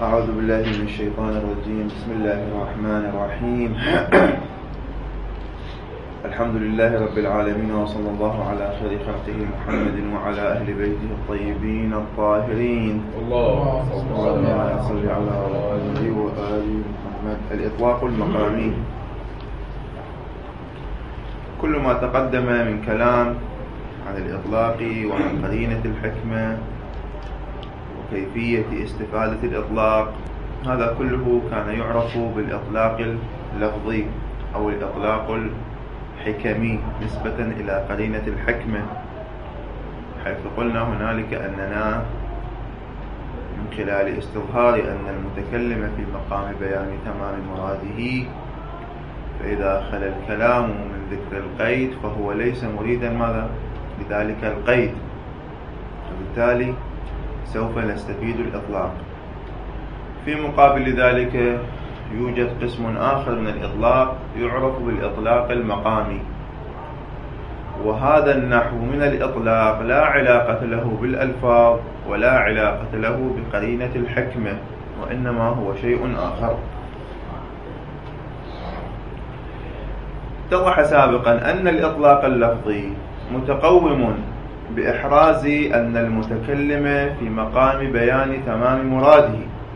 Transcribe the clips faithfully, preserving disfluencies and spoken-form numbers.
أعوذ بالله من الشيطان الرجيم. بسم الله الرحمن الرحيم. الحمد لله رب العالمين، وصلى الله على خير خلقه محمد وعلى أهل بيته الطيبين الطاهرين. الله صل على محمد وآل محمد. الإطلاق المقامي. كل ما تقدم من كلام عن الإطلاق وعن قرينة الحكمة وكيفية استفادة الإطلاق، هذا كله كان يعرف بالإطلاق اللفظي أو الإطلاق الحكمي نسبة إلى قرينة الحكمة، حيث قلنا هنالك أننا من خلال استظهار أن المتكلم في مقام بيان تمام مراده، فإذا خلا الكلام من ذكر القيد فهو ليس مريدا ماذا؟ لذلك القيد، وبالتالي سوف نستفيد الإطلاق. في مقابل ذلك يوجد قسم آخر من الإطلاق يعرف بالإطلاق المقامي، وهذا النحو من الإطلاق لا علاقة له بالألفاظ ولا علاقة له بقرينة الحكمة، وإنما هو شيء آخر. اتضح سابقا أن الإطلاق اللفظي متقوم بإحراز أن المتكلم في مقام بيان تمام مراده،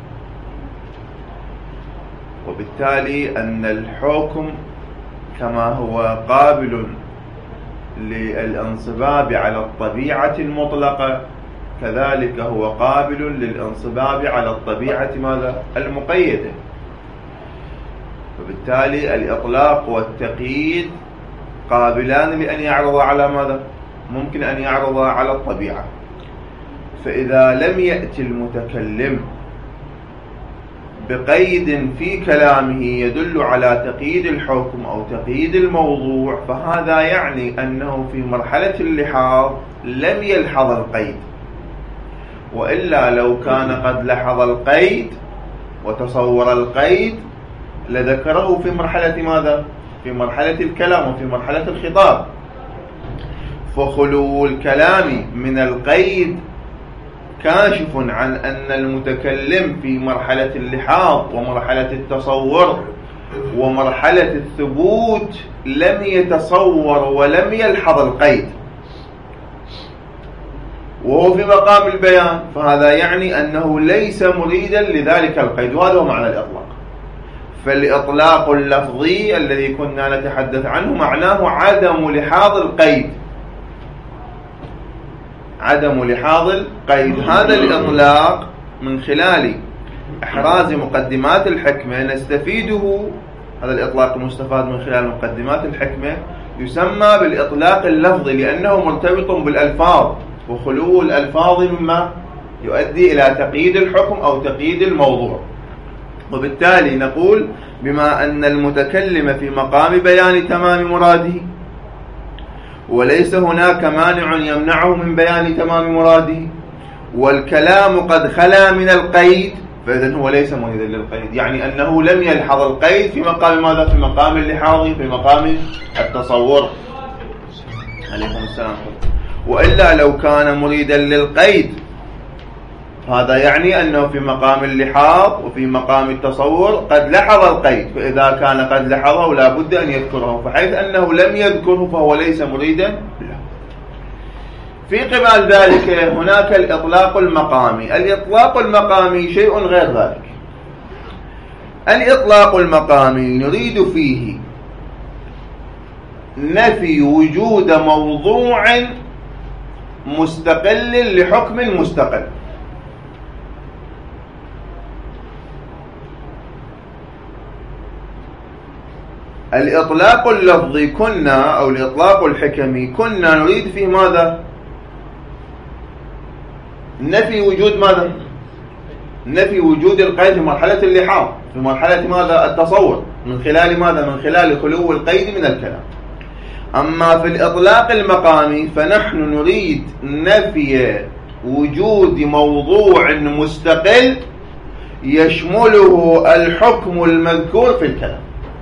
وبالتالي أن الحكم كما هو قابل للانصباب على الطبيعة المطلقة، كذلك هو قابل للانصباب على الطبيعة ماذا؟ المقيدة. وبالتالي الإطلاق والتقييد قابلان لأن يعرض على ماذا؟ ممكن أن يعرض على الطبيعة. فإذا لم يأتي المتكلم بقيد في كلامه يدل على تقييد الحكم أو تقييد الموضوع، فهذا يعني أنه في مرحلة اللحاظ لم يلحظ القيد، وإلا لو كان قد لحظ القيد وتصور القيد لذكره في مرحلة ماذا؟ في مرحلة الكلام وفي مرحلة الخطاب. فخلو الكلام من القيد كاشف عن أن المتكلم في مرحلة اللحاظ ومرحلة التصور ومرحلة الثبوت لم يتصور ولم يلحظ القيد، وهو في مقام البيان، فهذا يعني أنه ليس مريدا لذلك القيد، وهذا هو معنى الإطلاق. فالإطلاق اللفظي الذي كنا نتحدث عنه معناه عدم لحاظ القيد، عدم لحاظ القيد. هذا الإطلاق من خلال إحراز مقدمات الحكمة نستفيده. هذا الإطلاق المستفاد من خلال مقدمات الحكمة يسمى بالإطلاق اللفظي، لأنه مرتبط بالألفاظ، وخلو الألفاظ مما يؤدي إلى تقييد الحكم أو تقييد الموضوع. وبالتالي نقول بما أن المتكلم في مقام بيان تمام مراده وليس هناك مانع يمنعه من بيان تمام مراده، والكلام قد خلا من القيد، فإذن هو ليس مريدا للقيد، يعني أنه لم يلحظ القيد في مقام ماذا؟ في مقام اللحاظ، في مقام التصور. عليكم السلام. وإلا لو كان مريدا للقيد هذا يعني أنه في مقام اللحاظ وفي مقام التصور قد لحظ القيد، فإذا كان قد لحظه لا بد أن يذكره، فحيث أنه لم يذكره فهو ليس مريدا له. في قبال ذلك هناك الإطلاق المقامي. الإطلاق المقامي شيء غير ذلك. الإطلاق المقامي نريد فيه نفي وجود موضوع مستقل لحكم مستقل. الإطلاق اللفظي كنا أو الإطلاق الحكمي كنا نريد فيه ماذا؟ نفي وجود ماذا؟ نفي وجود القيد في مرحلة اللحاظ، في مرحلة ماذا؟ التصور، من خلال ماذا؟ من خلال خلو القيد من الكلام. أما في الإطلاق المقامي فنحن نريد نفي وجود موضوع مستقل يشمله الحكم المذكور في الكلام.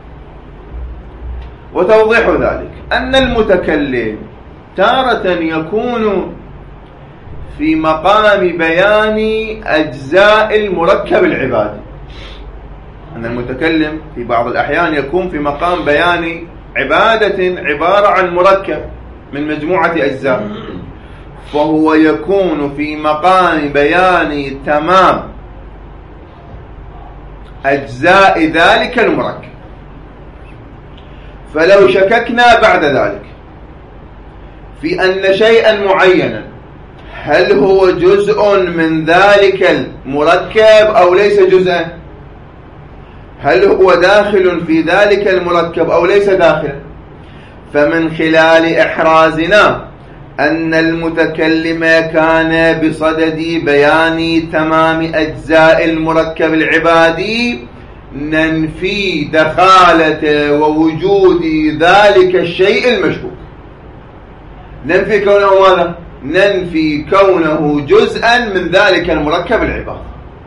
وتوضيح ذلك أن المتكلم تارة يكون في مقام بيان أجزاء المركب العبادي. أن المتكلم في بعض الأحيان يكون في مقام بيان عبادة عبارة عن مركب من مجموعة أجزاء، فهو يكون في مقام بيان تمام أجزاء ذلك المركب. فلو شككنا بعد ذلك في أن شيئا معينا هل هو جزء من ذلك المركب أو ليس جزءا، هل هو داخل في ذلك المركب أو ليس داخلا، فمن خلال إحرازنا أن المتكلم كان بصدد بيان تمام أجزاء المركب العبادي ننفي دخالة ووجود ذلك الشيء المشكوك. ننفي كونه ماذا؟ ننفي كونه جزءا من ذلك المركب العبادي.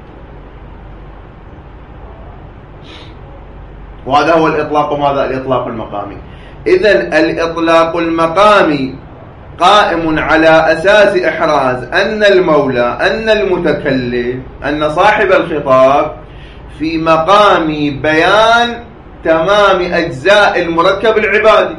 وهذا هو الإطلاق. ماذا؟ الإطلاق المقامي. إذن الإطلاق المقامي قائم على أساس إحراز أن المولى أن المتكلم أن صاحب الخطاب في مقام بيان تمام أجزاء المركب العبادي.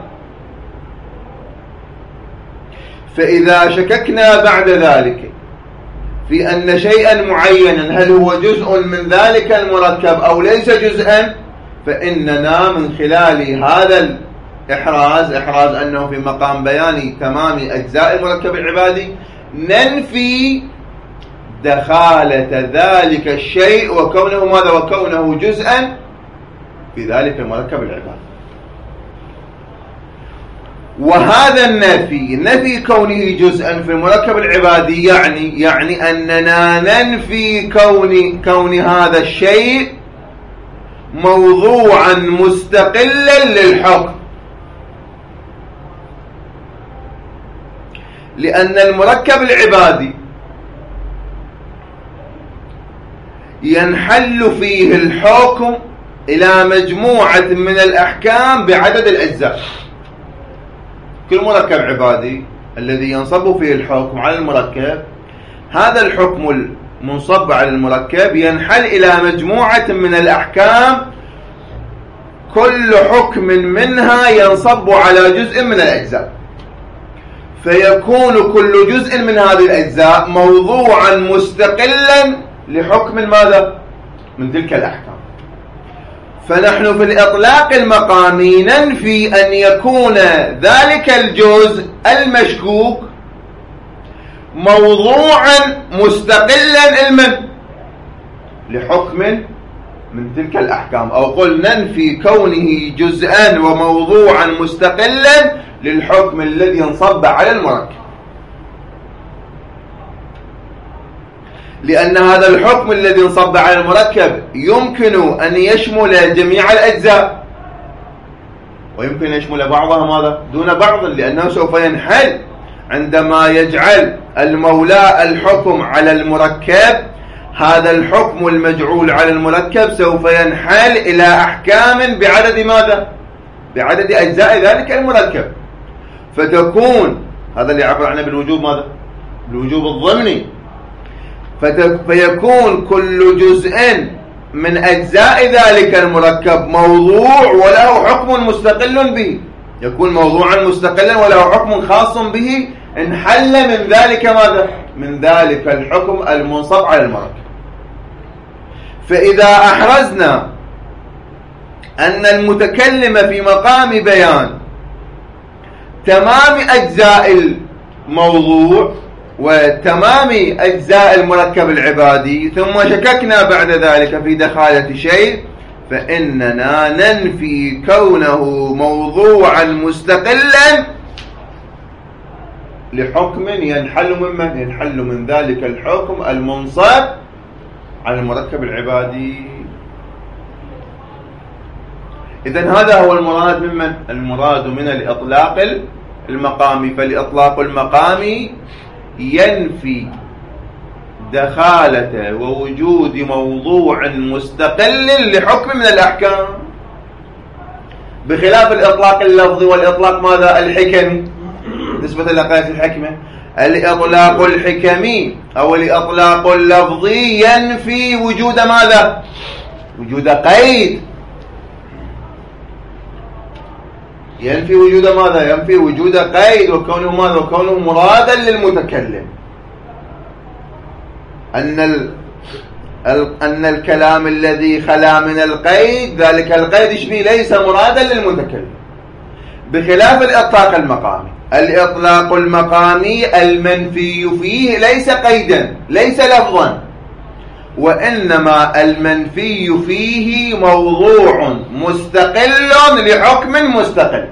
فإذا شككنا بعد ذلك في أن شيئا معينا هل هو جزء من ذلك المركب أو ليس جزءا، فإننا من خلال هذا الإحراز إحراز أنه في مقام بيان تمام أجزاء المركب العبادي ننفي دخالة ذلك الشيء وكونه ماذا؟ وكونه جزءا في ذلك المركب العبادي. وهذا النفي نفي كونه جزءا في المركب العبادي يعني يعني أننا ننفي كون كون هذا الشيء موضوعا مستقلا للحكم، لأن المركب العبادي ينحل فيه الحكم إلى مجموعة من الأحكام بعدد الأجزاء. كل مركب عبادي الذي ينصب فيه الحكم على المركب، هذا الحكم المنصب على المركب ينحل إلى مجموعة من الأحكام كل حكم منها ينصب على جزء من الأجزاء، فيكون كل جزء من هذه الأجزاء موضوعا مستقلا لحكم ماذا؟ من تلك الأحكام. فنحن في الإطلاق المقامي ننفي أن يكون ذلك الجزء المشكوك موضوعا مستقلا المن لحكم من تلك الأحكام، أو قل ننفي كونه جزءا وموضوعا مستقلا للحكم الذي ينصب على المركب، لأن هذا الحكم الذي انصب على المركب يمكن أن يشمل جميع الأجزاء ويمكن أن يشمل بعضها ماذا؟ دون بعض، لأنه سوف ينحل عندما يجعل المولى الحكم على المركب. هذا الحكم المجعول على المركب سوف ينحل إلى أحكام بعدد ماذا؟ بعدد أجزاء ذلك المركب، فتكون هذا اللي يعبر عنه بالوجوب ماذا؟ بالوجوب الضمني. فيكون كل جزء من أجزاء ذلك المركب موضوع وله حكم مستقل به، يكون موضوعا مستقلا وله حكم خاص به انحل من ذلك ماذا؟ من ذلك الحكم المنصب على المركب. فإذا أحرزنا أن المتكلم في مقام بيان تمام أجزاء الموضوع وتمام أجزاء المركب العبادي ثم شككنا بعد ذلك في دخالة شيء، فإننا ننفي كونه موضوعا مستقلا لحكم ينحل ممن ينحل من ذلك الحكم المنصب على المركب العبادي. إذن هذا هو المراد ممن المراد من الإطلاق المقامي. فالإطلاق المقامي ينفي دخالة ووجود موضوع مستقل لحكم من الأحكام، بخلاف الإطلاق اللفظي والإطلاق ماذا؟ الحكمي نسبة إلى قياس الحكمة. الإطلاق الحكمي أو الإطلاق اللفظي ينفي وجود ماذا؟ وجود قيد. ينفي وجود ماذا؟ ينفي وجود قيد، وكونه ماذا؟ وكونه مرادا للمتكلم. أن ال... أن الكلام الذي خلا من القيد ذلك القيد شبيه ليس مرادا للمتكلم، بخلاف الإطلاق المقامي. الإطلاق المقامي المنفي فيه ليس قيدا، ليس لفظا، وإنما المنفي فيه موضوع مستقل لحكم مستقل.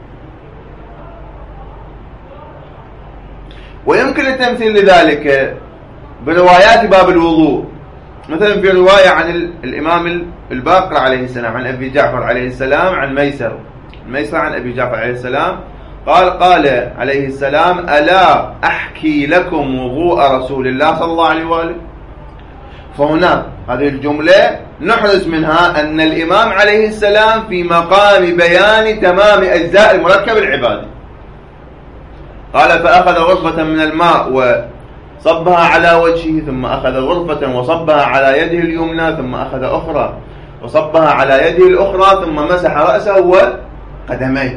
ويمكن التمثيل لذلك بروايات باب الوضوء. مثلا في رواية عن الإمام الباقر عليه السلام عن أبي جعفر عليه السلام عن ميسر ميسر عن أبي جعفر عليه السلام قال قال عليه السلام: ألا أحكي لكم وضوء رسول الله صلى الله عليه وآله. فهنا هذه الجملة نحرز منها أن الإمام عليه السلام في مقام بيان تمام أجزاء المركب العبادي. قال: فأخذ غرفة من الماء وصبها على وجهه، ثم أخذ غرفة وصبها على يده اليمنى، ثم أخذ أخرى وصبها على يده الأخرى، ثم مسح رأسه وقدميه.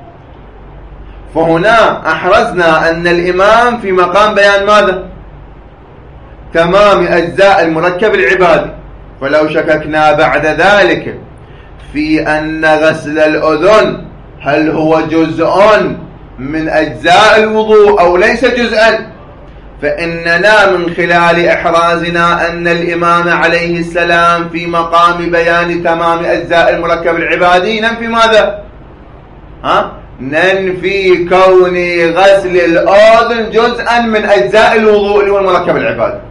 فهنا أحرزنا أن الإمام في مقام بيان ماذا؟ تمام أجزاء المركب العبادي. فلو شككنا بعد ذلك في أن غسل الأذن هل هو جزء من أجزاء الوضوء أو ليس جزءا، فإننا من خلال إحرازنا أن الإمام عليه السلام في مقام بيان تمام أجزاء المركب العبادي ننفي ماذا؟ ها؟ ننفي كون غسل الأذن جزءا من أجزاء الوضوء اللي هو المركب العبادي.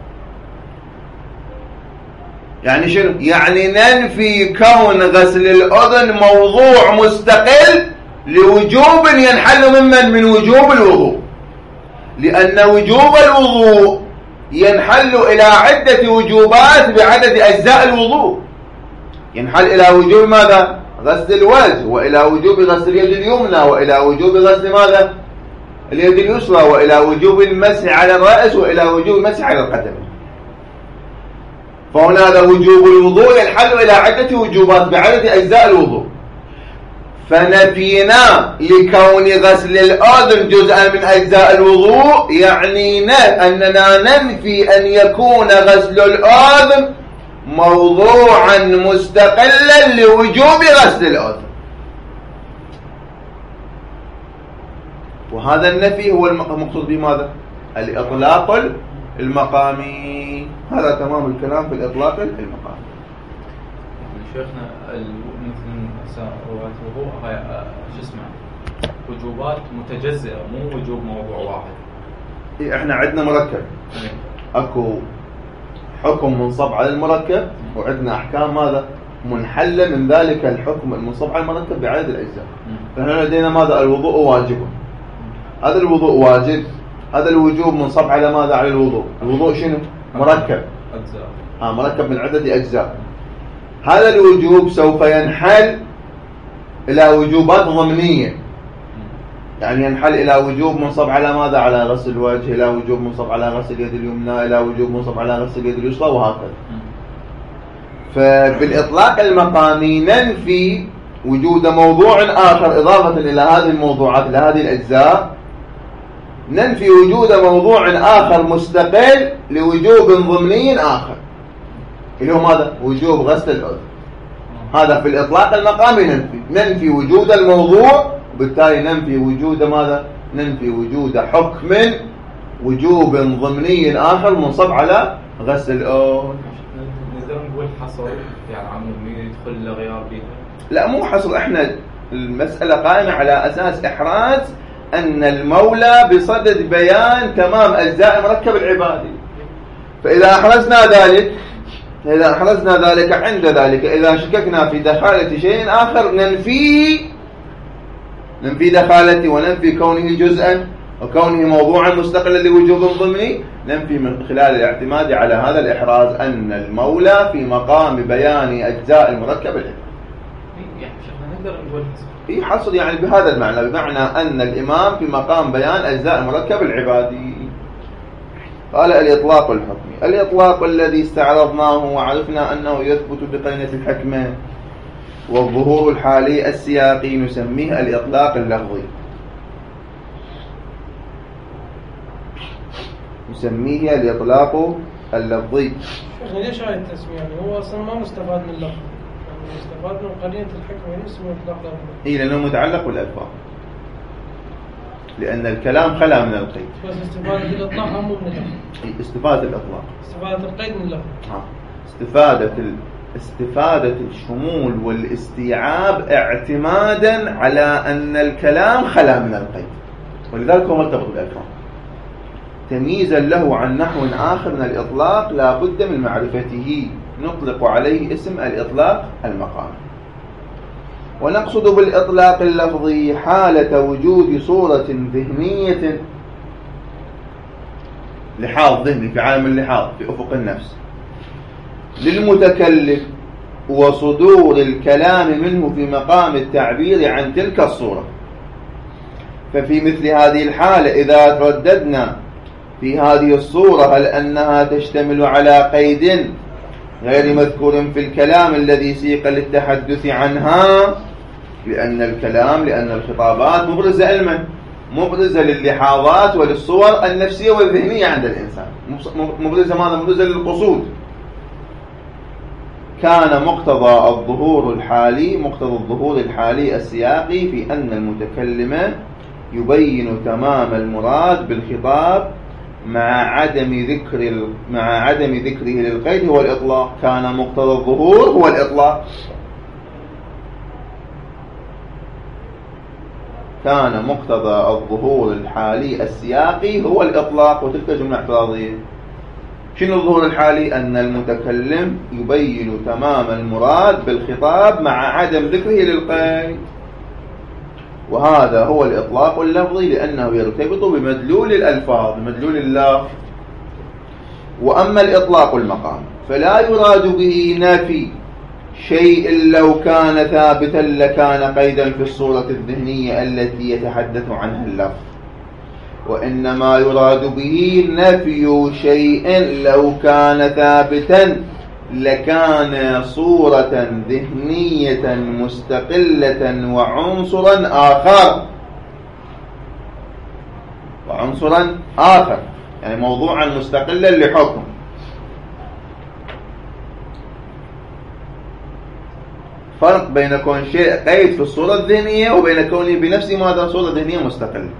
يعني شنو؟ يعني ننفي كون غسل الأذن موضوع مستقل لوجوب ينحل ممن من وجوب الوضوء، لأن وجوب الوضوء ينحل إلى عدة وجوبات بعدد أجزاء الوضوء. ينحل إلى وجوب ماذا؟ غسل الوجه، وإلى وجوب غسل اليد اليمنى، وإلى وجوب غسل ماذا؟ اليد اليسرى، وإلى وجوب المسح على الرأس، وإلى وجوب المسح على القدم. فهنا هذا وجوب الوضوء ينحل إلى عدة وجوبات بعدد أجزاء الوضوء. فنفينا لكون غسل الأذن جزءا من أجزاء الوضوء يعني أننا ننفي أن يكون غسل الأذن موضوعا مستقلا لوجوب غسل الأذن. وهذا النفي هو المقصود بماذا؟ الإطلاق المقامي. هذا تمام الكلام في الإطلاق المقامي. شيخنا مثل رواية الوضوء هاي شو اسمه وجوبات متجزئة مو وجوب موضوع واحد. إيه احنا عندنا مركب، اكو حكم منصب على المركب، وعندنا احكام ماذا؟ منحلة من ذلك الحكم المنصب على المركب بعدد الاجزاء. فهنا لدينا ماذا؟ الوضوء واجب. هذا الوضوء واجب، هذا الوجوب منصب على ماذا؟ على الوضوء. الوضوء شنو؟ مركب أجزاء. اه مركب من عدة اجزاء. هذا الوجوب سوف ينحل إلى وجوبات ضمنية، يعني ينحل إلى وجوب منصب على ماذا؟ على غسل الوجه، إلى وجوب منصب على غسل اليد اليمنى، إلى وجوب منصب على غسل اليد اليسرى، وهكذا. فبالإطلاق المقامي ننفي وجود موضوع آخر إضافة إلى هذه الموضوعات، إلى هذه الأجزاء، ننفي وجود موضوع آخر مستقل لوجوب ضمني آخر اللي هو ماذا؟ وجوب غسل الأذن. هذا في الإطلاق المقامي ننفي ننفي وجود الموضوع، وبالتالي ننفي وجود ماذا؟ ننفي وجود حكم وجوب ضمني آخر منصب على غسل الأذن. نقدر نقول حصر يعني عمومي يدخل لغيار بيها؟ لا مو حصر، احنا المسألة قائمة على أساس إحراز أن المولى بصدد بيان تمام أجزاء مركب العبادي. فإذا أحرزنا ذلك إذا أحرزنا ذلك عند ذلك إذا شككنا في دخالة شيء آخر ننفيه ننفي دخالته وننفي كونه جزءا وكونه موضوعا مستقلا لوجوب ضمني، ننفي من خلال الاعتماد على هذا الإحراز أن المولى في مقام بيان أجزاء المركب العبادي. يعني شيخنا نقدر نقول حصر، يعني بهذا المعنى، بمعنى أن الإمام في مقام بيان أجزاء المركب العبادي. قال الإطلاق الحكمي. الإطلاق الذي استعرضناه وعرفنا أنه يثبت بقرينة الحكمة والظهور الحالي السياقي نسميه الإطلاق اللفظي، نسميه الإطلاق اللفظي. ليش هاي التسمية؟ يعني هو أصلا ما مستفاد من اللفظ، يعني مستفاد من قرينة الحكمة، يعني اسمه إطلاق لفظي. إيه، لأنه متعلق بالألفاظ، لأن الكلام خلا من القيد. بس استفادة الإطلاق هم من اللفظ. إيه، استفادة الإطلاق. استفادة القيد من اللفظ. ها. استفادة ال... استفادة الشمول والاستيعاب اعتمادا على أن الكلام خلا من القيد، ولذلك هو مرتبط بالألفاظ. تمييزا له عن نحو آخر من الإطلاق لا بد من معرفته، نطلق عليه اسم الإطلاق المقامي. ونقصد بالإطلاق اللفظي حالة وجود صورة ذهنية، لحاظ ذهني في عالم اللحاظ في أفق النفس للمتكلم، وصدور الكلام منه في مقام التعبير عن تلك الصورة. ففي مثل هذه الحالة إذا ترددنا في هذه الصورة هل أنها تشتمل على قيد غير مذكور في الكلام الذي سيق للتحدث عنها، لأن الكلام لأن الخطابات مبرزة علما، مبرزة للحاظات وللصور النفسية والذهنية عند الإنسان، مبرزة ماذا؟ مبرزة للقصود. كان مقتضى الظهور الحالي مقتضى الظهور الحالي السياقي في أن المتكلم يبين تمام المراد بالخطاب مع عدم ذكر مع عدم ذكره للقيد هو الإطلاق. كان مقتضى الظهور هو الإطلاق. كان مقتضى الظهور الحالي السياقي هو الإطلاق، وتلك جملة اعتراضية. شنو الظهور الحالي؟ أن المتكلم يبين تمام المراد بالخطاب مع عدم ذكره للقيد، وهذا هو الإطلاق اللفظي لأنه يرتبط بمدلول الألفاظ، بمدلول اللفظ. وأما الإطلاق المقام فلا يراد به نفي شيء لو كان ثابتا لكان قيدا في الصورة الذهنية التي يتحدث عنها اللفظ، وإنما يراد به نفي شيء لو كان ثابتا لكان صورة ذهنية مستقلة وعنصرا آخر وعنصرا آخر يعني موضوعا مستقلا لحكم. فرق بين كون شيء قيد في الصورة الذهنية وبين كونه بنفسه ماذا؟ صورة ذهنية مستقلة.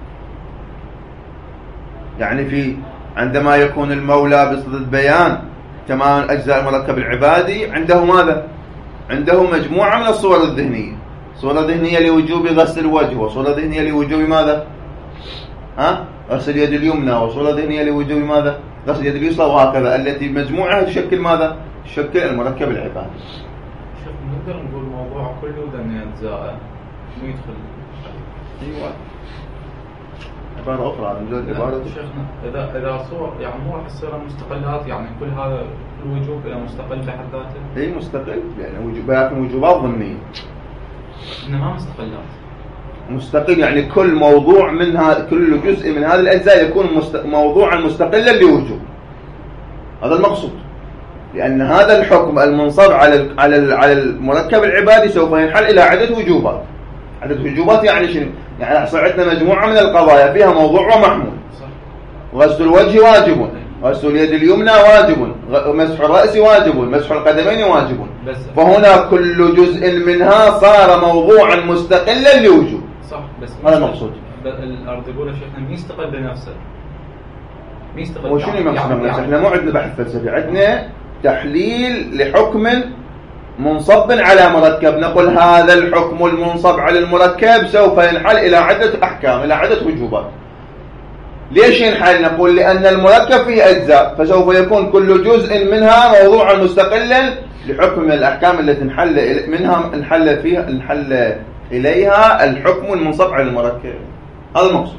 يعني في عندما يكون المولى بصدد بيان تمام الأجزاء المركب العبادي عنده ماذا؟ عنده مجموعة من الصور الذهنية، صورة ذهنية لوجوب غسل الوجه، وصورة ذهنية لوجوب ماذا؟ ها؟ غسل اليد اليمنى، وصورة ذهنية لوجوب ماذا؟ غسل اليد اليسرى، وهكذا، التي مجموعها تشكل ماذا؟ تشكل المركب العبادي. شوف نقدر نقول الموضوع كله ذني أجزاء مو يدخل. أيوة. عبارة أخرى من جد عبارة. شيخنا إذا إذا صور يعني مو راح تصير مستقلات، يعني كل هذا الوجوب إلى مستقل بحد ذاته. إيه مستقل، يعني وجوب لكن وجوبات ضمنية. إنما مستقلات. مستقل يعني كل موضوع منها، كل جزء من هذه الأجزاء يكون مست... موضوعا مستقلا لوجوب. هذا المقصود. لأن هذا الحكم المنصب على على على المركب العبادي سوف ينحل إلى عدة وجوبات. عدة وجوبات يعني شنو؟ يعني صعدنا مجموعة من القضايا فيها موضوع ومحمول. غسل الوجه واجب، غسل اليد اليمنى واجب، مسح الرأس واجب، مسح القدمين واجب. فهنا كل جزء منها صار موضوعا مستقلا لوجوب. صح، بس هذا المقصود. الأرض يقول شيخنا ميستقل بنفسه. ميستقل. وشنو المقصود بنفسه؟ احنا مو عندنا بحث فلسفي، عندنا تحليل لحكم منصب على مركب. نقول هذا الحكم المنصب على المركب سوف ينحل إلى عدة أحكام، إلى عدة وجوبات. ليش ينحل؟ نقول لأن المركب فيه أجزاء، فسوف يكون كل جزء منها موضوعا مستقلا لحكم من الأحكام التي انحل منها انحل فيها انحل إليها الحكم المنصب على المركب. هذا المقصود،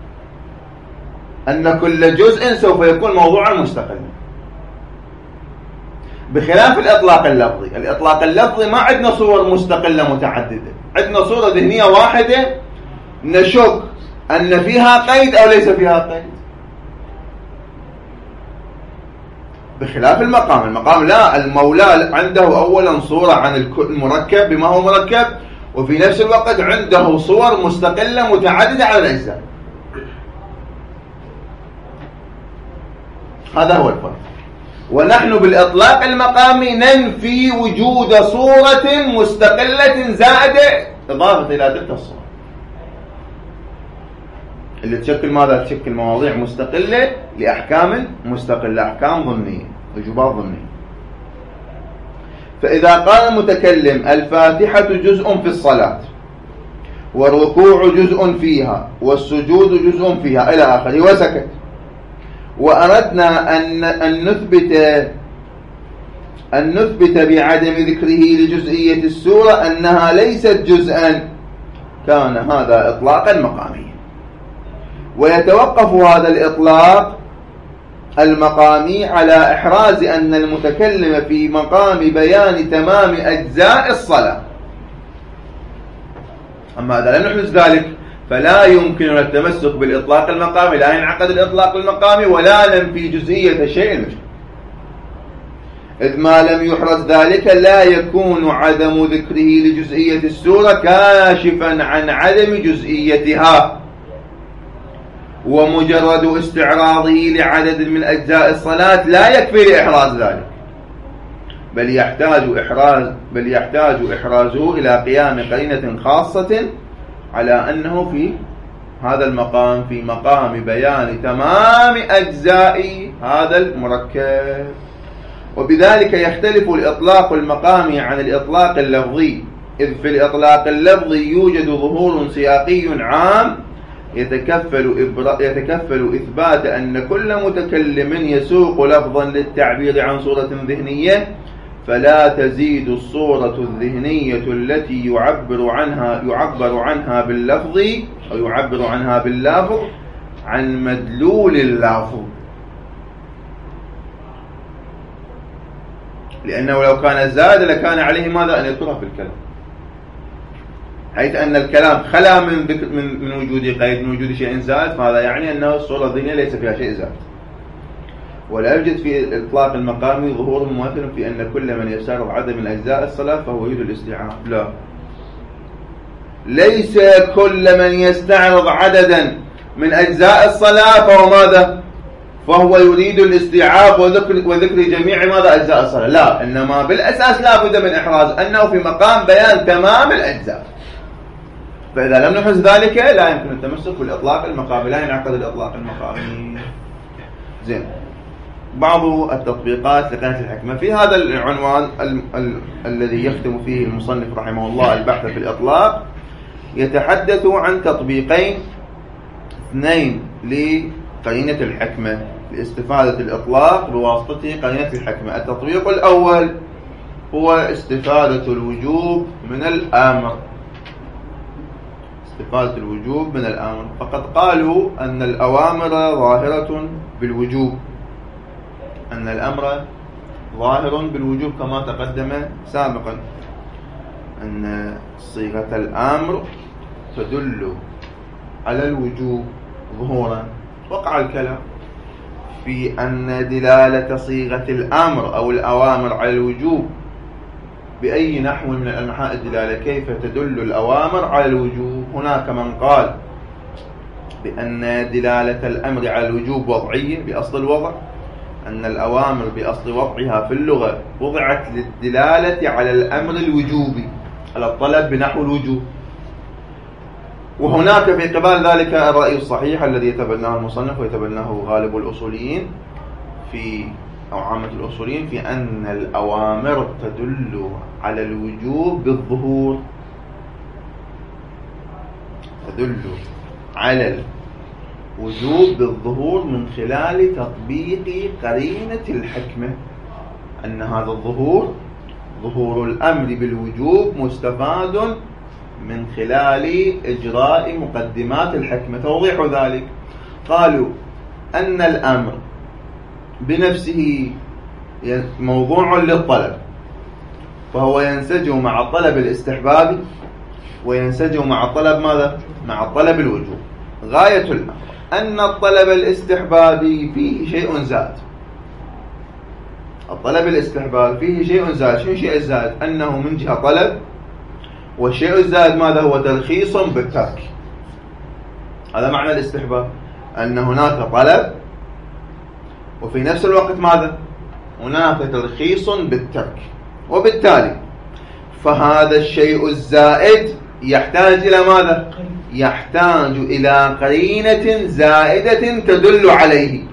أن كل جزء سوف يكون موضوعا مستقلا، بخلاف الإطلاق اللفظي. الإطلاق اللفظي ما عندنا صور مستقلة متعددة، عندنا صورة ذهنية واحدة نشك أن فيها قيد أو ليس فيها قيد. بخلاف المقام. المقام لا، المولى عنده أولا صورة عن المركب بما هو مركب، وفي نفس الوقت عنده صور مستقلة متعددة على الأجزاء. هذا هو الفرق. ونحن بالإطلاق المقامي ننفي وجود صورة مستقلة زائدة إضافة إلى تلك الصورة اللي تشكل ماذا؟ تشكل مواضيع مستقلة لأحكام مستقلة، أحكام ضمنية، وجوبات ضمنية. فإذا قال المتكلم الفاتحة جزء في الصلاة، والركوع جزء فيها، والسجود جزء فيها إلى آخره، وسكت، وأردنا أن أن نثبت أن نثبت بعدم ذكره لجزئية السورة أنها ليست جزءا، كان هذا إطلاقا مقاميا. ويتوقف هذا الإطلاق المقامي على إحراز أن المتكلم في مقام بيان تمام أجزاء الصلاة. أما إذا لم نحرز ذلك فلا يمكننا التمسك بالإطلاق المقامي، لا ينعقد الإطلاق المقامي ولا ننفي جزئية الشيء المشكل. إذ ما لم يحرز ذلك لا يكون عدم ذكره لجزئية السورة كاشفا عن عدم جزئيتها، ومجرد استعراضه لعدد من أجزاء الصلاة لا يكفي لإحراز ذلك، بل يحتاج إحراز بل يحتاج إحرازه إلى قيام قرينة خاصة على أنه في هذا المقام في مقام بيان تمام أجزاء هذا المركب. وبذلك يختلف الإطلاق المقامي عن الإطلاق اللفظي، إذ في الإطلاق اللفظي يوجد ظهور سياقي عام يتكفل, يتكفل إثبات أن كل متكلم يسوق لفظا للتعبير عن صورة ذهنية، فلا تزيد الصورة الذهنية التي يعبر عنها يعبر عنها باللفظ أو يعبر عنها باللفظ عن مدلول اللفظ، لأنه لو كان زاد لكان عليه ماذا؟ أن يذكرها في الكلام، حيث أن الكلام خلا من ذكر من, من وجود قيد، من وجود شيء زائد، فهذا يعني أنه الصورة الذهنية ليس فيها شيء زائد. ولا يوجد في الإطلاق المقامي ظهور مماثل في أن كل من يستعرض عدد من أجزاء الصلاة فهو يريد الاستيعاب. لا، ليس كل من يستعرض عددا من أجزاء الصلاة فهو ماذا؟ فهو يريد الاستيعاب وذكر, وذكر جميع ماذا؟ أجزاء الصلاة. لا، إنما بالأساس لا بد من إحراز أنه في مقام بيان تمام الأجزاء. فإذا لم نحرز ذلك لا يمكن التمسك بالإطلاق المقامي، لا ينعقد الإطلاق المقامي. زين، بعض التطبيقات لقيادة الحكمة في هذا العنوان ال ال الذي يختم فيه المصنف رحمه الله البحث في الإطلاق، يتحدث عن تطبيقين اثنين لقرينة الحكمة لاستفادة الإطلاق بواسطة قرينة الحكمة. التطبيق الأول هو استفادة الوجوب من الأمر، استفادة الوجوب من الأمر. فقد قالوا أن الأوامر ظاهرة بالوجوب، أن الأمر ظاهر بالوجوب كما تقدم سابقا، أن صيغة الأمر تدل على الوجوب ظهورا. وقع الكلام في أن دلالة صيغة الأمر أو الأوامر على الوجوب بأي نحو من أنحاء الدلالة، كيف تدل الأوامر على الوجوب. هناك من قال بأن دلالة الأمر على الوجوب وضعية بأصل الوضع، أن الأوامر بأصل وضعها في اللغة وضعت للدلالة على الأمر الوجوبي، على الطلب بنحو الوجوب. وهناك في قبال ذلك الرأي الصحيح الذي يتبناه المصنف ويتبناه غالب الأصوليين في أو عامة الأصوليين في أن الأوامر تدل على الوجوب بالظهور، تدل على الوجوب بالظهور من خلال تطبيق قرينة الحكمة، أن هذا الظهور ظهور الأمر بالوجوب مستفاد من خلال إجراء مقدمات الحكمة. توضيح ذلك قالوا أن الأمر بنفسه موضوع للطلب، فهو ينسجم مع الطلب الاستحبابي وينسجم مع الطلب ماذا؟ مع الطلب الوجوب. غاية الأمر أن الطلب الاستحبابي فيه شيء زاد، الطلب الاستحباب فيه شيء زائد. شنو شيء الزائد؟ أنه من جهة طلب، والشيء الزائد ماذا هو؟ تلخيص بالترك. هذا معنى الاستحباب، أن هناك طلب وفي نفس الوقت ماذا؟ هناك تلخيص بالترك. وبالتالي فهذا الشيء الزائد يحتاج إلى ماذا؟ يحتاج إلى قرينة زائدة تدل عليه.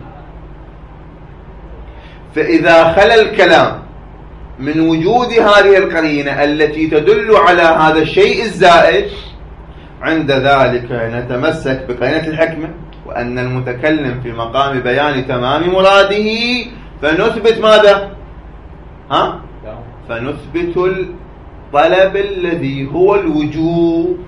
فإذا خلا الكلام من وجود هذه القرينة التي تدل على هذا الشيء الزائد، عند ذلك نتمسك بقرينة الحكمة، وأن المتكلم في مقام بيان تمام مراده، فنثبت ماذا؟ ها؟ فنثبت الطلب الذي هو الوجوب،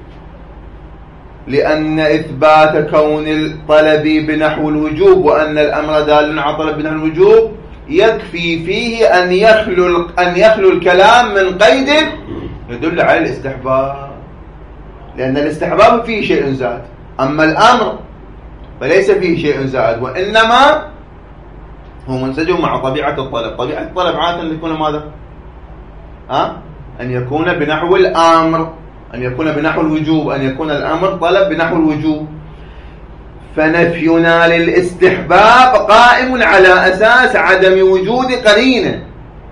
لأن إثبات كون الطلب بنحو الوجوب وأن الأمر دال على طلب بنحو الوجوب يكفي فيه أن يخلو أن يخلو الكلام من قيد يدل على الاستحباب، لأن الاستحباب فيه شيء زائد، أما الأمر فليس فيه شيء زائد، وإنما هو منسجم مع طبيعة الطلب. طبيعة الطلب عادة أن يكون ماذا؟ ها؟ أن يكون بنحو الأمر، أن يكون بنحو الوجوب، أن يكون الأمر طلب بنحو الوجوب. فنفينا للاستحباب قائم على أساس عدم وجود قرينة،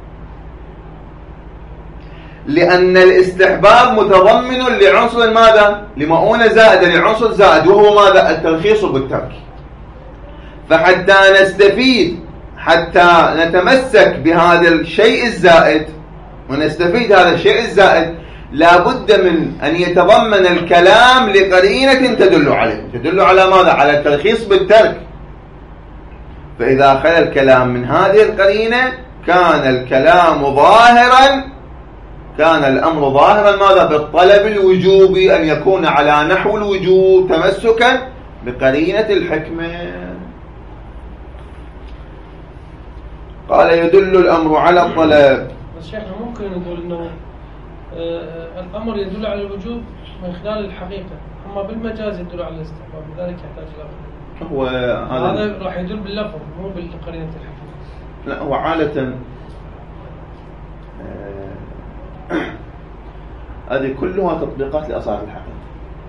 لأن الاستحباب متضمن لعنصر ماذا؟ لمؤونة زائدة، لعنصر زائد، وهو ماذا؟ التلخيص بالترك. فحتى نستفيد، حتى نتمسك بهذا الشيء الزائد ونستفيد هذا الشيء الزائد، لا بد من أن يتضمن الكلام لقرينة تدل عليه. تدل على ماذا؟ على التلخيص بالترك. فإذا خلا الكلام من هذه القرينة كان الكلام ظاهرا، كان الأمر ظاهرا ماذا؟ بالطلب الوجوبي، أن يكون على نحو الوجوب تمسكا بقرينة الحكمة. قال يدل الأمر على الطلب. بس شيخنا ممكن نقول أنه آه الأمر يدل على الوجوب من خلال الحقيقة، أما بالمجاز يدل على الاستحباب، لذلك يحتاج لفظ. هو هذا راح يدل باللفظ مو بالقرينة الحكمة. لا، هو عادة هذه كلها تطبيقات لأصالة الحقيقة.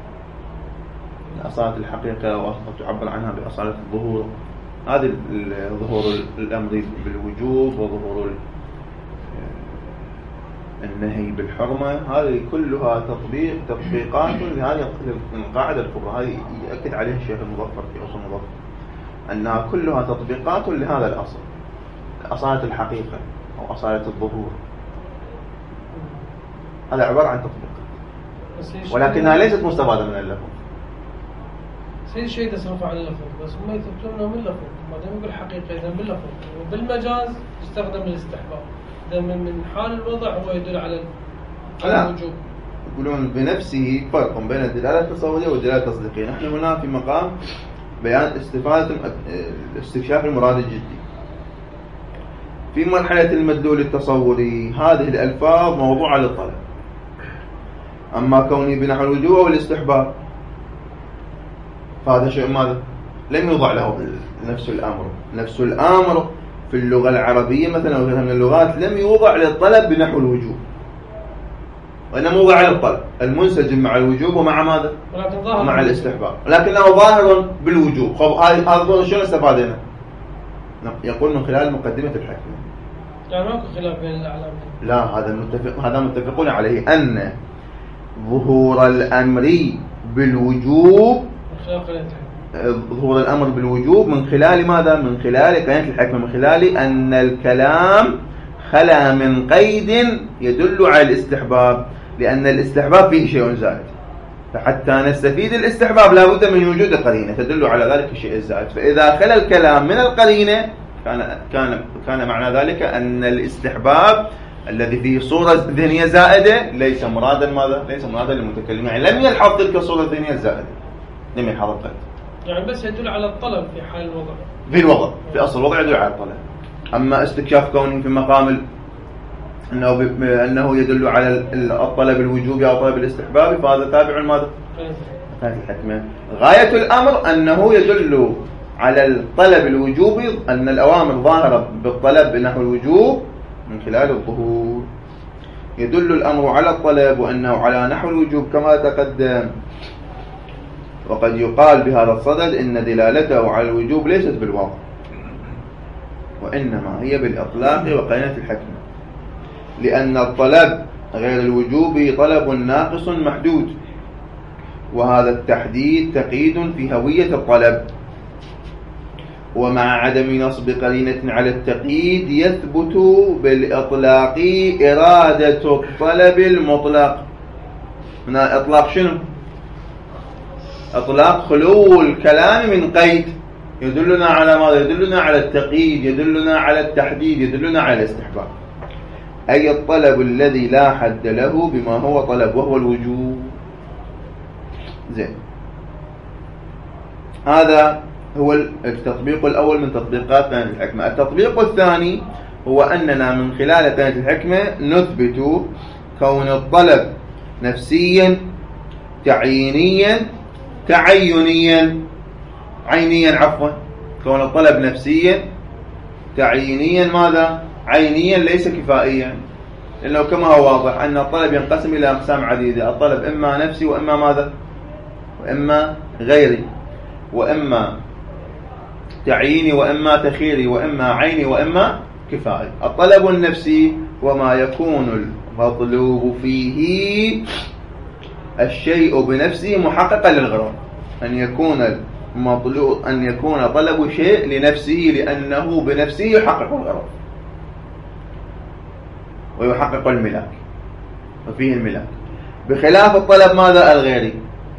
أصالة الحقيقة وتعبر عنها بأصالة الظهور. هذه الظهور الأمر بالوجوب وظهور النهي بالحرمة، هذه كلها تطبيق تطبيقات لهذه القاعدة الكبرى. هذه يأكد عليها الشيخ المظفر في أصل المظفر، أنها كلها تطبيقات لهذا الأصل، أصالة الحقيقة أو أصالة الظهور. هذا عبارة عن تطبيقات، ولكنها ليست مستفادة من اللفظ. سيد شيء تصرف عن اللفظ، بس هم يثبتونه من اللفظ، ما دام يقول حقيقة إذا باللفظ. وبالمجاز يستخدم الاستحباب، إذا من حال الوضع هو يدل على الوجوب. يقولون بنفسه فرق بين الدلالة التصورية والدلالة التصديقية. نحن هنا في مقام بيان استفادة استكشاف المراد الجدي. في مرحلة المدلول التصوري هذه الألفاظ موضوعة للطلب، أما كوني بنحو الوجوب والاستحباب فهذا شيء ماذا؟ لم يوضع له نفس الأمر. نفس الأمر في اللغة العربية مثلا أو غيرها من اللغات لم يوضع للطلب بنحو الوجوب، وإنما وضع للطلب المنسجم مع الوجوب ومع ماذا؟ ومع الاستحباب، لكنه ظاهر بالوجوب. هذا هذا شنو استفادنا؟ يقول من خلال مقدمة الحكمة. يعني ماكو خلاف بين الأعلام. لا، هذا متفق، هذا متفقون عليه، أن ظهور الأمر بالوجوب، ظهور الأمر بالوجوب من خلال ماذا؟ من خلال قرينة الحكمة، من خلال أن الكلام خلا من قيد يدل على الاستحباب، لأن الاستحباب فيه شيء زائد. فحتى نستفيد الاستحباب لا بد من وجود قرينة تدل على ذلك الشيء الزائد. فإذا خلا الكلام من القرينة كان كان كان معنى ذلك أن الاستحباب الذي فيه صورة ذهنية زائدة ليس مرادا ماذا؟ ليس مرادا للمتكلم، يعني لم يلحظ تلك الصورة الذهنية الزائدة، لم يلحظ القيد. يعني بس يدل على الطلب في حال الوضع. في الوضع، في أصل الوضع يدل على الطلب. أما استكشاف كونه في مقام أنه ب... أنه يدل على الطلب الوجوبي أو طلب الاستحبابي فهذا تابع ماذا؟ هذه الحكمة. غاية الأمر أنه يدل على الطلب الوجوبي، أن الأوامر ظاهرة بالطلب نحو الوجوب من خلال الظهور. يدل الأمر على الطلب وأنه على نحو الوجوب كما تقدم. وقد يقال بهذا الصدد إن دلالته على الوجوب ليست بالواضح، وإنما هي بالإطلاق وقرينة الحكمة، لأن الطلب غير الوجوب طلب ناقص محدود، وهذا التحديد تقييد في هوية الطلب. ومع عدم نصب قرينة على التقييد يثبت بالإطلاق إرادة الطلب المطلق. من إطلاق شنو؟ إطلاق خلو الكلام من قيد، يدلنا على ماذا؟ يدلنا على التقييد، يدلنا على التحديد، يدلنا على الاستحباب، أي الطلب الذي لا حد له بما هو طلب وهو الوجوب. زين، هذا هو التطبيق الأول من تطبيقات قرينة الحكمة. التطبيق الثاني هو أننا من خلال قرينة الحكمة نثبت كون الطلب نفسيا تعيينيا تعينيا عينيا عفوا كون الطلب نفسيا تعيينيا ماذا؟ عينيا ليس كفائيا، لأنه كما هو واضح أن الطلب ينقسم إلى أقسام عديدة. الطلب إما نفسي وإما ماذا؟ وإما غيري، وإما تعييني وإما تخييري وإما عيني وإما كفائي. الطلب النفسي وما يكون المطلوب فيه الشيء بنفسه محققا للغرض، أن يكون المطلوب أن يكون طلب شيء لنفسه لأنه بنفسه يحقق الغرض ويحقق الملاك وفيه الملاك، بخلاف الطلب ماذا؟ الغيري.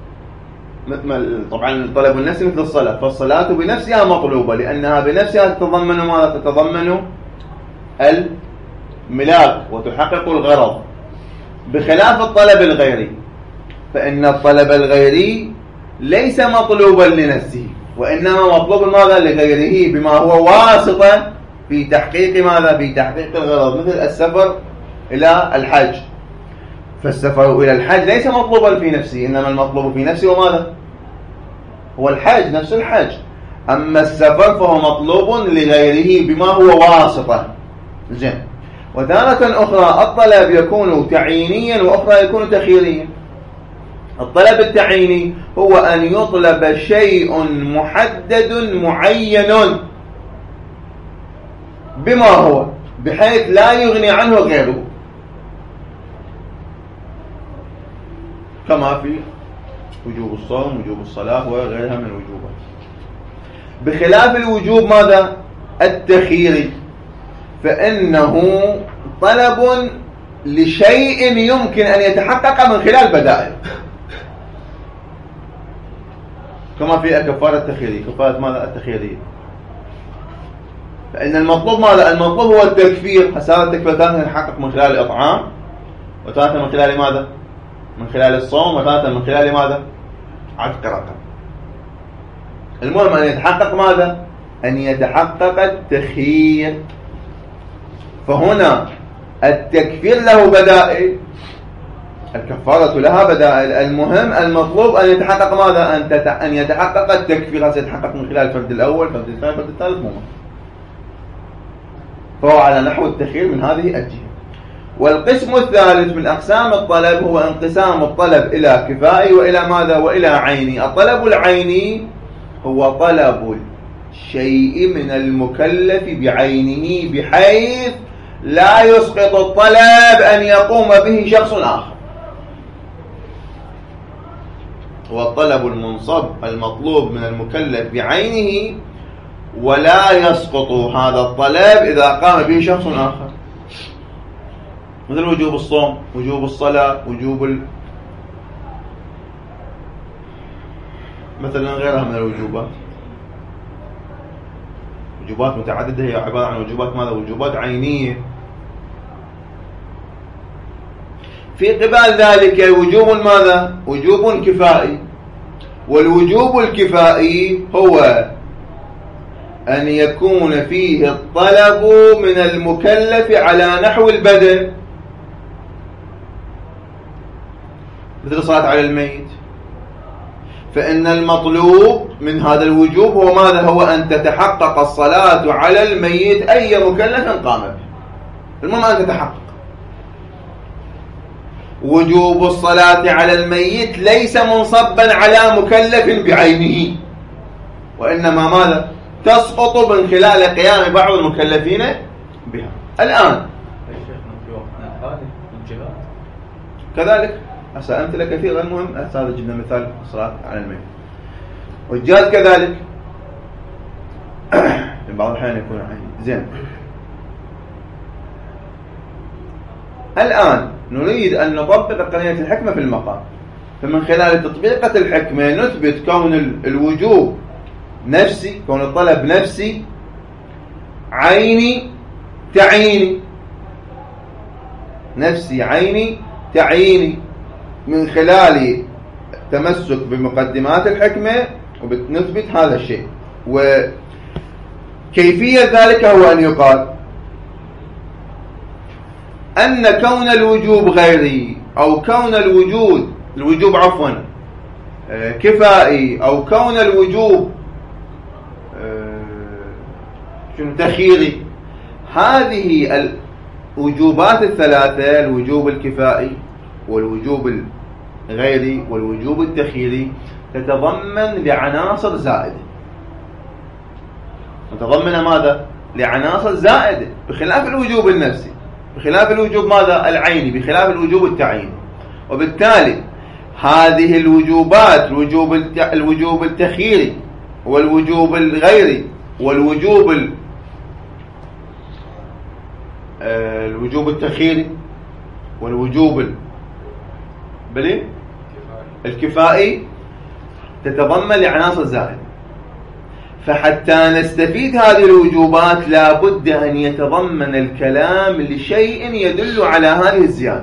طبعا الطلب النفسي مثل الصلاة، فالصلاة بنفسها مطلوبة لأنها بنفسها تتضمن ماذا؟ تتضمن الملاك وتحقق الغرض، بخلاف الطلب الغيري، فإن الطلب الغيري ليس مطلوبا لنفسه وإنما مطلوب ماذا؟ لغيره بما هو واسطة في تحقيق ماذا؟ في تحقيق الغرض، مثل السفر إلى الحج. فالسفر إلى الحج ليس مطلوبا في نفسه، إنما المطلوب في نفسه وماذا؟ هو الحج، نفس الحج. أما السفر فهو مطلوب لغيره بما هو واسطة. زين. وتارة أخرى الطلب يكون تعيينيا وأخرى يكون تخييريا. الطلب التعييني هو أن يطلب شيء محدد معين بما هو بحيث لا يغني عنه غيره، كما في وجوب الصوم، وجوب الصلاة وغيرها من الوجوبات. بخلاف الوجوب ماذا؟ التخييري، فإنه طلب لشيء يمكن أن يتحقق من خلال بدائل، كما في كفارة التخييرية. كفارة ماذا؟ التخييرية. فإن المطلوب ماذا؟ المطلوب هو التكفير. هذا التكفير ثلاثة يتحقق من خلال الإطعام، وثلاثة من خلال ماذا؟ من خلال الصوم، وثلاثة من خلال ماذا؟ عتق رقبة. المهم أن يتحقق ماذا؟ أن يتحقق التخيير. فهنا التكفير له بدائل، الكفارة لها بدائل. المهم المطلوب أن يتحقق ماذا؟ أن, تتع... أن يتحقق التكفير. هذا يتحقق من خلال الفرد الأول، الفرد الثاني، الفرد الثالث، مو فهو على نحو التخيير من هذه الجهة. والقسم الثالث من أقسام الطلب هو انقسام الطلب إلى كفائي وإلى ماذا؟ وإلى عيني. الطلب العيني هو طلب الشيء من المكلف بعينه بحيث لا يسقط الطلب أن يقوم به شخص آخر. هو الطلب المنصب المطلوب من المكلف بعينه ولا يسقط هذا الطلب إذا قام به شخص آخر، مثل وجوب الصوم، وجوب الصلاة، وجوب ال... مثلا غيرها من الوجوبات. وجوبات متعددة هي عبارة عن وجوبات ماذا؟ وجوبات عينية. في قبال ذلك وجوب ماذا؟ وجوب كفائي. والوجوب الكفائي هو أن يكون فيه الطلب من المكلف على نحو البدء، مثل الصلاة على الميت. فإن المطلوب من هذا الوجوب هو ماذا؟ هو أن تتحقق الصلاة على الميت أي مكلف قام به. المهم أن تتحقق. وجوب الصلاة على الميت ليس منصبا على مكلف بعينه، وإنما ماذا؟ تسقط من خلال قيام بعض المكلفين بها. الآن في وقتنا الحالي الجهاد كذلك هسه أمثلة كثيرة. المهم هذا جبنا مثال الصلاة على الميت. والجهاد كذلك في بعض الأحيان يكون عيني. زين، الآن نريد أن نطبق قرينة الحكمة في المقام، فمن خلال تطبيقة الحكمة نثبت كون الوجوب نفسي، كون الطلب نفسي عيني تعيني، نفسي عيني تعيني، من خلال التمسك بمقدمات الحكمة وبنثبت هذا الشيء. وكيفية ذلك هو أن يقال أن كون الوجوب غيري، أو كون الوجود الوجوب عفوا كفائي، أو كون الوجوب شنو تخييري، هذه الوجوبات الثلاثة، الوجوب الكفائي والوجوب الغيري والوجوب التخييري، تتضمن لعناصر زائدة. تتضمن ماذا؟ لعناصر زائدة، بخلاف الوجوب النفسي، بخلاف الوجوب ماذا؟ العيني، بخلاف الوجوب التعييني. وبالتالي هذه الوجوبات، الوجوب الوجوب التخييري والوجوب الغيري والوجوب ال... آه الوجوب التخييري والوجوب ال... بلي الكفائي، تتضمن لعناصر زائدة. فحتى نستفيد هذه الوجوبات لابد أن يتضمن الكلام لشيء يدل على هذه الزيادة،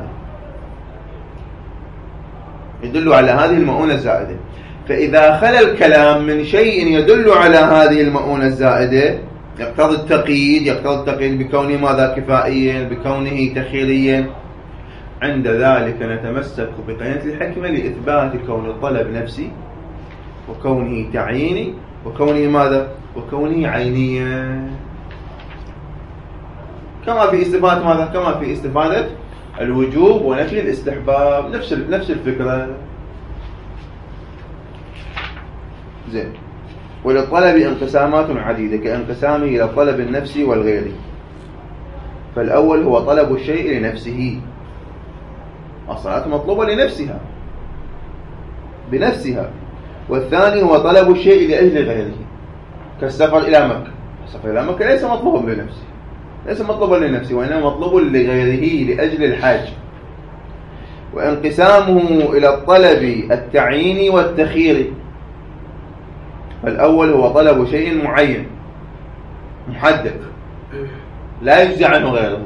يدل على هذه المؤونة الزائدة. فإذا خلى الكلام من شيء يدل على هذه المؤونة الزائدة، يقتضي التقييد، يقتضي التقييد بكونه ماذا؟ كفائيا، بكونه تخييريا، عند ذلك نتمسك بقرينة الحكمة لإثبات كون الطلب نفسي، وكونه تعييني، وكونه ماذا؟ وكونه عينيا، كما في استفادة ماذا؟ كما في استفادة الوجوب ونفي الاستحباب، نفس نفس الفكرة. زين. وللطلب انقسامات عديدة كانقسامه إلى الطلب النفسي والغيري. فالأول هو طلب الشيء لنفسه، الصلاة مطلوبة لنفسها بنفسها. والثاني هو طلب الشيء لأجل غيره، كالسفر إلى مكة. السفر إلى مكة ليس مطلوبا لنفسه، ليس مطلوبا لنفسه، وإنما مطلوب لغيره لأجل الحاج. وانقسامه إلى الطلب التعييني والتخييري. فالأول هو طلب شيء معين محدد لا يجزي عنه غيره.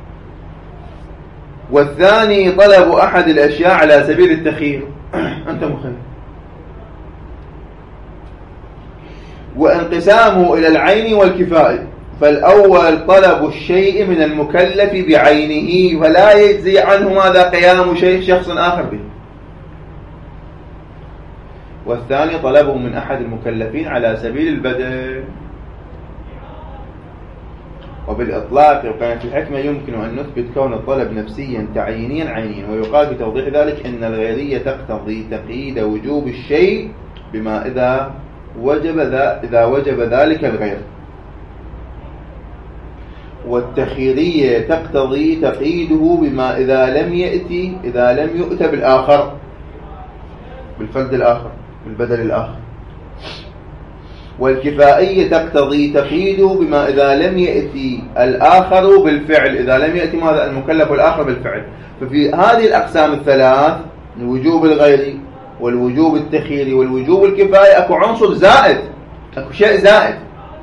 والثاني طلب أحد الأشياء على سبيل التخيير، أنت مخير. وانقسامه إلى العين والكفاءة. فالأول طلب الشيء من المكلف بعينه، فلا يجزي عنه ماذا؟ قيام شيء شخص آخر به. والثاني طلبه من أحد المكلفين على سبيل البدل. وبالإطلاق وقرينة الحكمة يمكن أن نثبت كون الطلب نفسيا تعيينيا عينيا. ويقال في توضيح ذلك إن الغيرية تقتضي تقييد وجوب الشيء بما إذا وجب إذا وجب ذلك الغير. والتخييرية تقتضي تقييده بما إذا لم يأتي إذا لم يؤت بالآخر، بالفرد الآخر، بالبدل الآخر. والكفائية تقتضي تقييده بما إذا لم يأتي الآخر بالفعل، إذا لم يأتي ماذا؟ المكلف الآخر بالفعل. ففي هذه الأقسام الثلاث، الوجوب الغيري والوجوب التخييري والوجوب الكفائي، أكو عنصر زائد، أكو شيء زائد.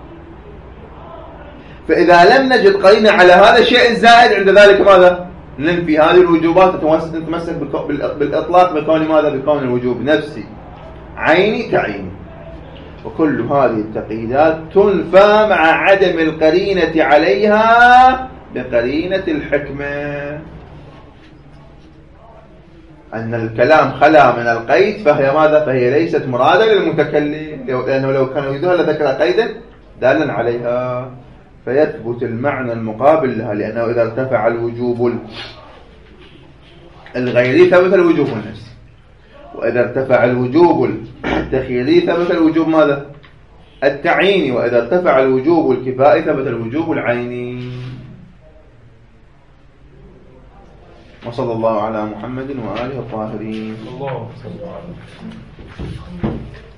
فإذا لم نجد قرينة على هذا الشيء الزائد، عند ذلك ماذا؟ ننفي هذه الوجوبات، نتمسك بالإطلاق بكون ماذا؟ بكون الوجوب نفسي عيني تعيني. وكل هذه التقييدات تنفى مع عدم القرينة عليها بقرينة الحكمة. أن الكلام خلا من القيد فهي ماذا؟ فهي ليست مرادة للمتكلم، لأنه لو كان يريدها لذكر قيدا دالا عليها، فيثبت المعنى المقابل لها، لأنه إذا ارتفع الوجوب الغيري ثبت الوجوب النفسي، وإذا ارتفع الوجوب التخييري ثبت الوجوب ماذا؟ التعييني، وإذا ارتفع الوجوب الكفائي ثبت الوجوب العيني. وصلى الله على محمد وآله الطاهرين. الله صلى الله عليه وسلم.